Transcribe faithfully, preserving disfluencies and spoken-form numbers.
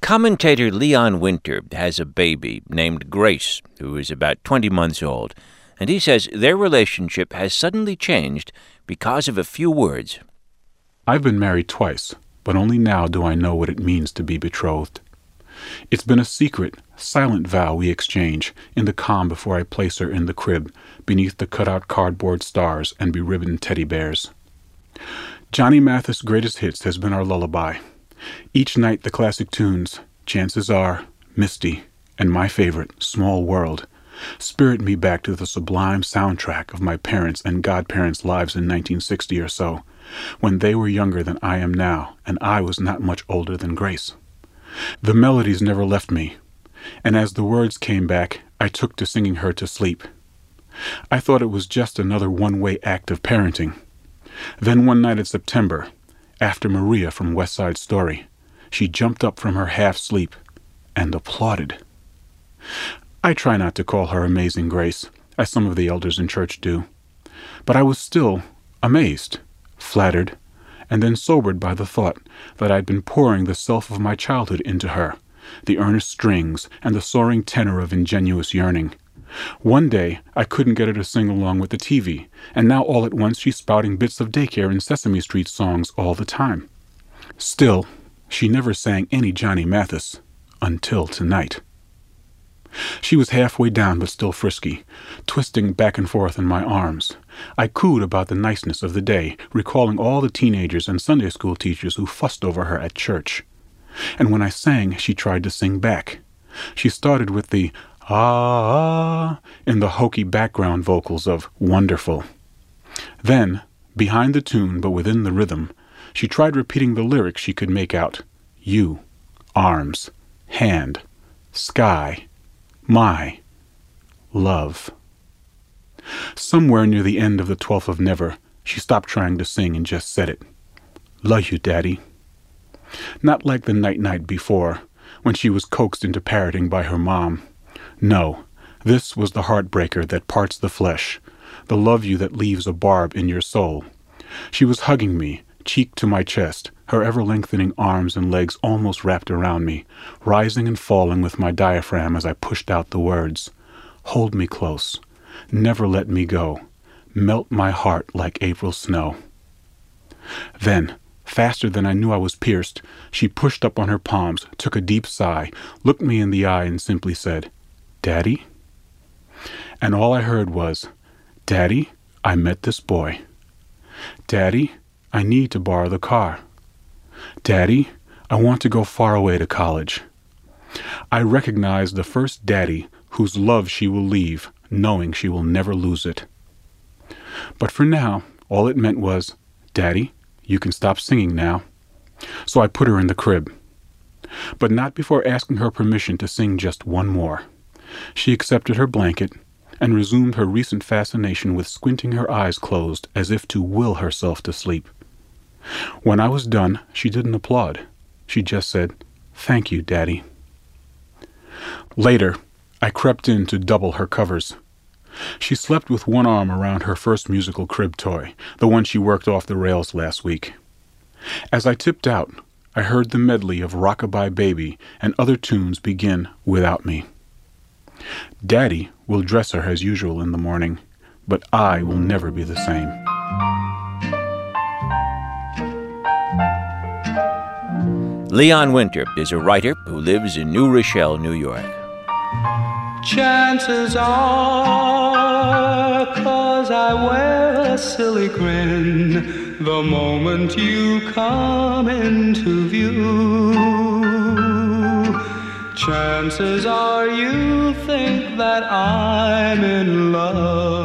Commentator Leon Winter has a baby named Grace, who is about twenty months old, and he says their relationship has suddenly changed because of a few words. I've been married twice, but only now do I know what it means to be betrothed. It's been a secret, silent vow we exchange in the calm before I place her in the crib, beneath the cut-out cardboard stars and beribboned teddy bears. Johnny Mathis' greatest hits has been our lullaby. Each night the classic tunes, Chances Are, Misty, and my favorite, Small World, spirit me back to the sublime soundtrack of my parents' and godparents' lives in nineteen sixty or so, when they were younger than I am now, and I was not much older than Grace. The melodies never left me, and as the words came back, I took to singing her to sleep. I thought it was just another one-way act of parenting. Then one night in September, after Maria from West Side Story, she jumped up from her half-sleep and applauded. I try not to call her Amazing Grace, as some of the elders in church do, but I was still amazed, flattered, and then sobered by the thought that I'd been pouring the self of my childhood into her, the earnest strings and the soaring tenor of ingenuous yearning. One day, I couldn't get her to sing along with the T V, and now all at once she's spouting bits of Daycare and Sesame Street songs all the time. Still, she never sang any Johnny Mathis, until tonight. She was halfway down but still frisky, twisting back and forth in my arms. I cooed about the niceness of the day, recalling all the teenagers and Sunday school teachers who fussed over her at church. And when I sang, she tried to sing back. She started with the ah in the hokey background vocals of Wonderful. Then, behind the tune but within the rhythm, she tried repeating the lyrics she could make out. You, arms, hand, sky, my, love. Somewhere near the end of the twelfth of Never, she stopped trying to sing and just said it. Love you, Daddy. Not like the night-night before, when she was coaxed into parroting by her mom. No, this was the heartbreaker that parts the flesh, the love you that leaves a barb in your soul. She was hugging me, cheek to my chest, her ever-lengthening arms and legs almost wrapped around me, rising and falling with my diaphragm as I pushed out the words. Hold me close. Never let me go. Melt my heart like April snow. Then, faster than I knew I was pierced, she pushed up on her palms, took a deep sigh, looked me in the eye and simply said, Daddy? And all I heard was, Daddy, I met this boy. Daddy, I need to borrow the car. Daddy, I want to go far away to college. I recognize the first daddy whose love she will leave, knowing she will never lose it. But for now, all it meant was, Daddy, you can stop singing now. So I put her in the crib. But not before asking her permission to sing just one more. She accepted her blanket and resumed her recent fascination with squinting her eyes closed as if to will herself to sleep. When I was done, she didn't applaud. She just said, Thank you, Daddy. Later, I crept in to double her covers. She slept with one arm around her first musical crib toy, the one she worked off the rails last week. As I tipped out, I heard the medley of Rockabye Baby and other tunes begin without me. Daddy will dress her as usual in the morning, but I will never be the same. Leon Winter is a writer who lives in New Rochelle, New York. Chances are, 'cause I wear a silly grin the moment you come into view. Chances are you think that I'm in love.